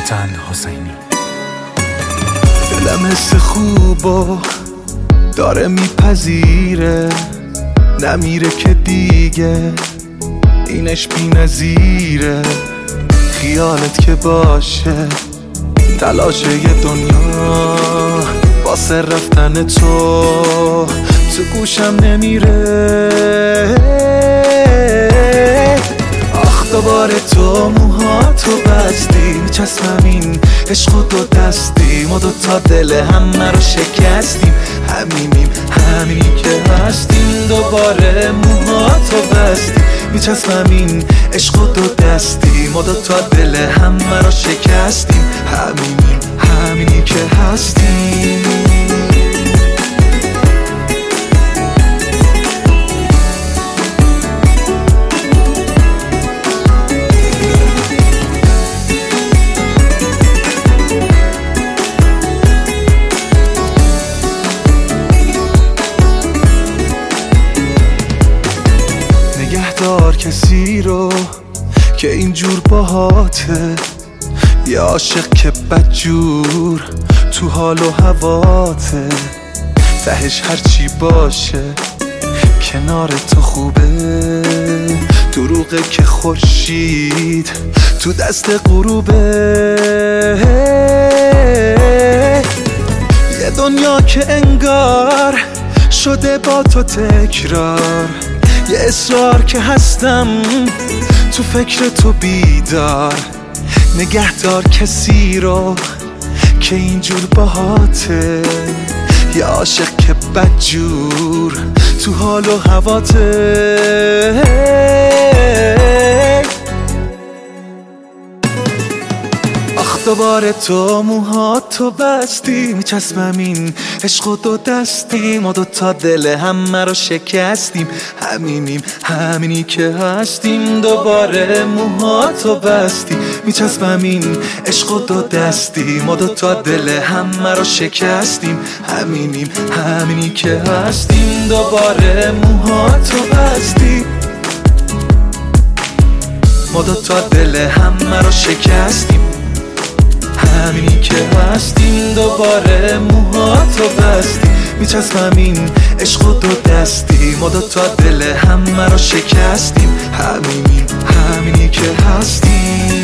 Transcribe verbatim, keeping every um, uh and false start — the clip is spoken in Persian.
سلطان حسینی. دلم حس خوبو داره میپذیره، نمیره که دیگه اینش بی نظیره. خیالت که باشه تلاش یه دنیا واسه رفتن تو تو گوشم نمیره. آخ دوباره تو موهاتو بستی، میچسبم این عشق و دو دستی. ما دوتا دل همه رو شکستیم، همینیم همینی که هستیم. دوباره موهاتو بستی، میچسبم این عشق و دو دستی. ما دوتا دل همه رو شکستیم، همینیم همینی که هستیم. نگهدار کسی رو که اینجور باهاته، یه عاشق که بدجور تو حال و هواته. تهش هرچی باشه کنار تو خوبه، دروغه که خورشید تو دست غروبه. یه دنیا که انگار شده با تو تکرار، یه اصرار که هستم تو فکر تو بیدار. نگهدار کسی رو که اینجور باهاته، یه عاشق که بدجور تو حال و هواته. آخ دوباره تو موهاتو بستی، میچسبم این عشق و دو دستی. ما دوتا دل همه رو شکستیم، همینیم همینی که هستیم. دوباره موهاتو بستی، میچسبم این عشق و دو دستی. ما دوتا دل همه رو شکستیم، همینیم همینی که هستیم. دوباره موهاتو بستی، ما دوتا دل همه رو شکستیم، همینی که هستیم. دوباره موهاتو بستی، میچسبم این عشق و دو دستی. ما دوتا دل همه رو شکستیم، همینیم همینی که هستیم.